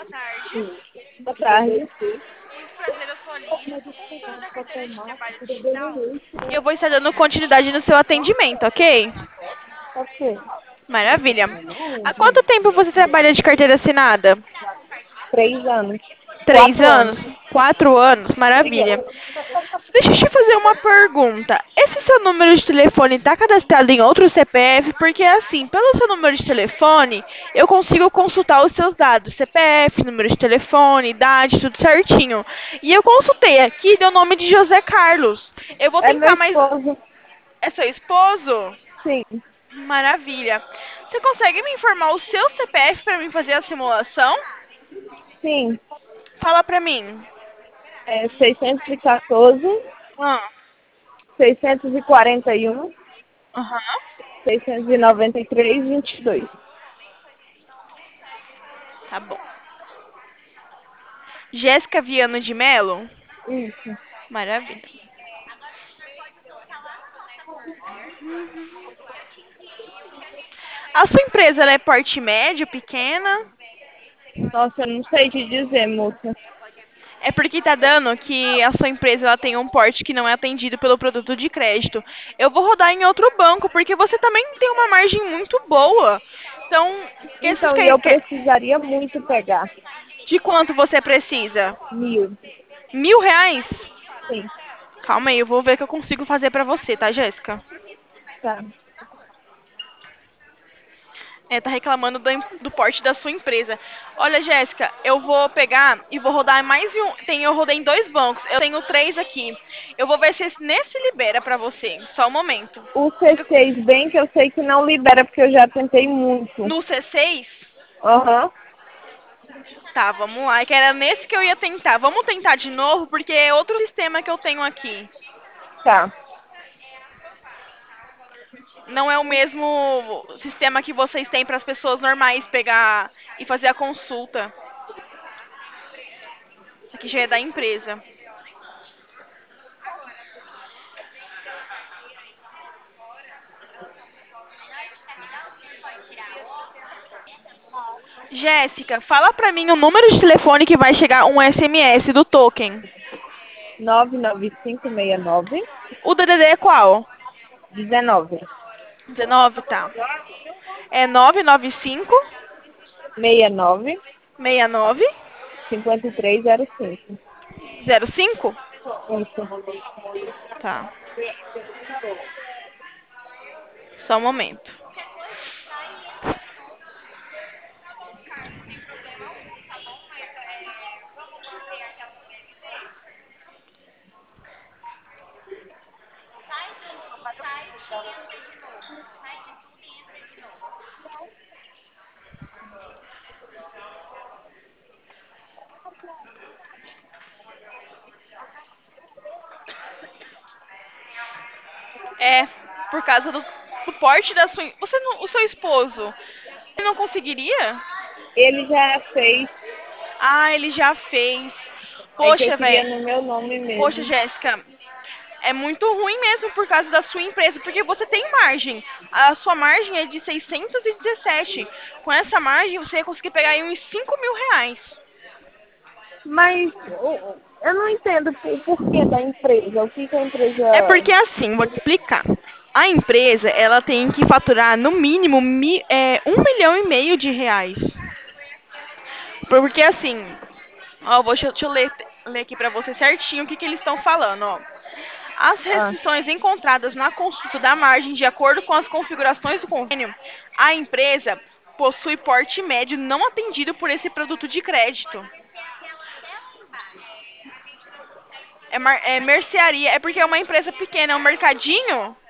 Sim. Boa tarde. Muito prazer, eu sou a Aline, consultora da carteira de trabalho digital. E eu vou estar dando continuidade no seu atendimento, ok? Ok. Maravilha. Há quanto tempo você trabalha de carteira assinada? 3 anos. 3 anos? 4 anos. 4 anos? Maravilha. Obrigada. Deixa eu te fazer uma pergunta. Esse seu número de telefone está cadastrado em outro CPF? Porque, assim, pelo seu número de telefone, eu consigo consultar os seus dados. CPF, número de telefone, idade, tudo certinho. E eu consultei aqui, deu o nome de José Carlos. Eu vou É meu tentar mais. esposo. É seu esposo? Sim. Maravilha. Você consegue me informar o seu CPF para mim fazer a simulação? Sim. Fala pra mim. É 614, Ah, 641, aham. 693, 22. Tá bom. Jéssica Viana de Melo? Isso. Maravilha. A sua empresa ela é porte médio, pequena? Nossa, eu não sei te dizer, moça. É porque tá dando que a sua empresa ela tem um porte que não é atendido pelo produto de crédito. Eu vou rodar em outro banco, porque você também tem uma margem muito boa. Então, Então, e eu precisaria muito pegar. de quanto você precisa? 1.000. R$ 1.000? Sim. Calma aí, eu vou ver o que eu consigo fazer pra você, tá, Jéssica? Tá. É, tá reclamando do porte da sua empresa. Olha, Jéssica, eu vou pegar e vou rodar em mais um. Eu rodei em dois bancos. Eu tenho três aqui. Eu vou ver se nesse libera pra você. Só um momento. O Fica C6 bem que eu sei que não libera, porque eu já tentei muito. no C6? Aham. Tá, vamos lá. É que era nesse que eu ia tentar. Vamos tentar de novo, porque é outro sistema que eu tenho aqui. Tá. Não é o mesmo sistema que vocês têm para as pessoas normais pegar e fazer a consulta. Isso aqui já é da empresa. Jéssica, fala pra mim o número de telefone que vai chegar um SMS do token. 99569 O DDD é qual? 19 19, tá. É 995 69 69 5305. 05? Isso. Tá. Só um momento. É, por causa do porte da sua. Você não, o seu esposo, ele não conseguiria? Ele já fez. Ah, ele já fez. É que eu Poxa, queria velho. no meu nome Poxa, mesmo. Jéssica, é muito ruim mesmo por causa da sua empresa, porque você tem margem. A sua margem é de 617. Com essa margem, você ia conseguir pegar aí uns R$ 5.000. Mas eu não entendo o porquê da empresa. O que que a É empresa. porque assim, vou te explicar. A empresa, ela tem que faturar no mínimo 1,5 milhão de reais. Porque assim, ó, deixa eu ler aqui pra você certinho o que eles estão falando, ó. As Ah, restrições encontradas na consulta da margem, de acordo com as configurações do convênio, a empresa possui porte médio não atendido por esse produto de crédito. É mercearia, é porque é uma empresa pequena, é um mercadinho.